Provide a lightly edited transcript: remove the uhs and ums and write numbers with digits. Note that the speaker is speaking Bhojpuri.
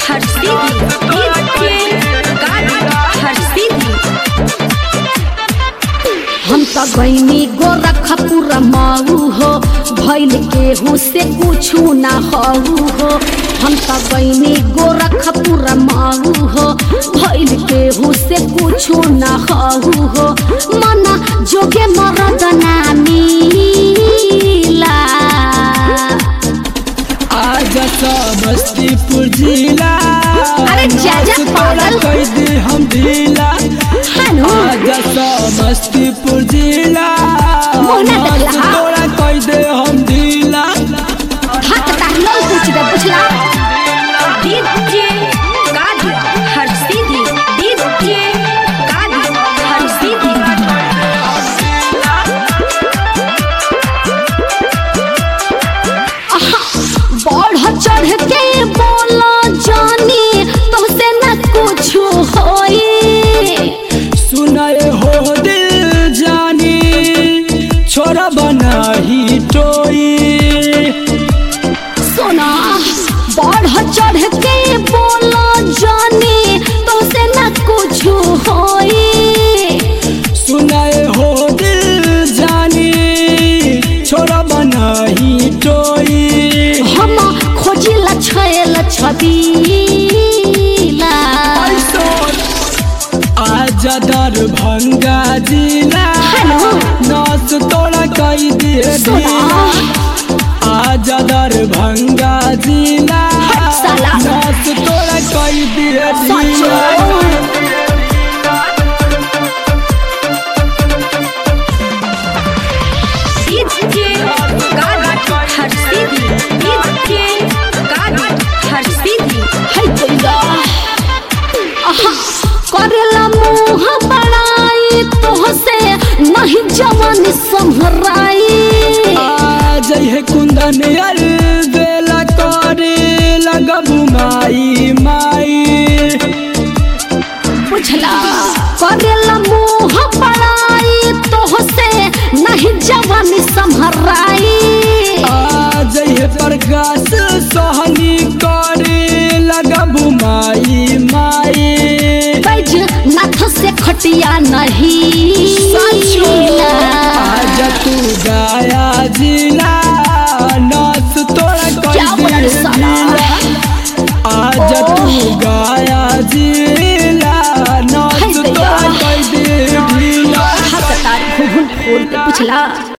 हर सीधी हम तो गईनी गोरखपुर माऊ हो भइल केहू से कुछू ना हऊ हो। हम तो गईनी गोरखपुर माऊ हो भइल केहू से कुछू ना हऊ हो। मना जोगे मरद ना मिला आज समस्तीपुर जिला अरे जाजा पागल कह दे हम ढीला। आज समस्तीपुर जिला तोरा कह दे हम ढीला। हाथ ताकलो पूछ दे पूछला डीजे गाड़ी हर सीधी डीजे गाड़ी हर सीधी बढ़ चढ़ के बोला जानी तुमसे न कुछ होई। सुनाए हो दिल जानी छोरा बना ही टोई। सुना बढ़ चढ़ के बोला जानी तुमसे न कुछ होई। सुनाए हो दिल जानी छोरा बना ही टोई। हम खोजिला छैल छबीला आज दरभंगा जिला नाच तोड़ा कई दिए ढीला। आज दरभंगा जिला नाच तोड़ा कई दिए ढीला। करेला मुँह बड़ाई तोहसे नहीं जवान संभराई। आज है कुंदन यार बेला करे लगबू माई माई। बुझला करेला मुँह बड़ाई तोहसे नहीं जवान संभराई। आज है प्रकाश सहनी करे लगबू माई माई। नाथ से खटिया नहीं आज तू गाया जिला नाच तोड़ा आज तू गाया जिला नाच तोड़ा कह दे ढीला। पुछला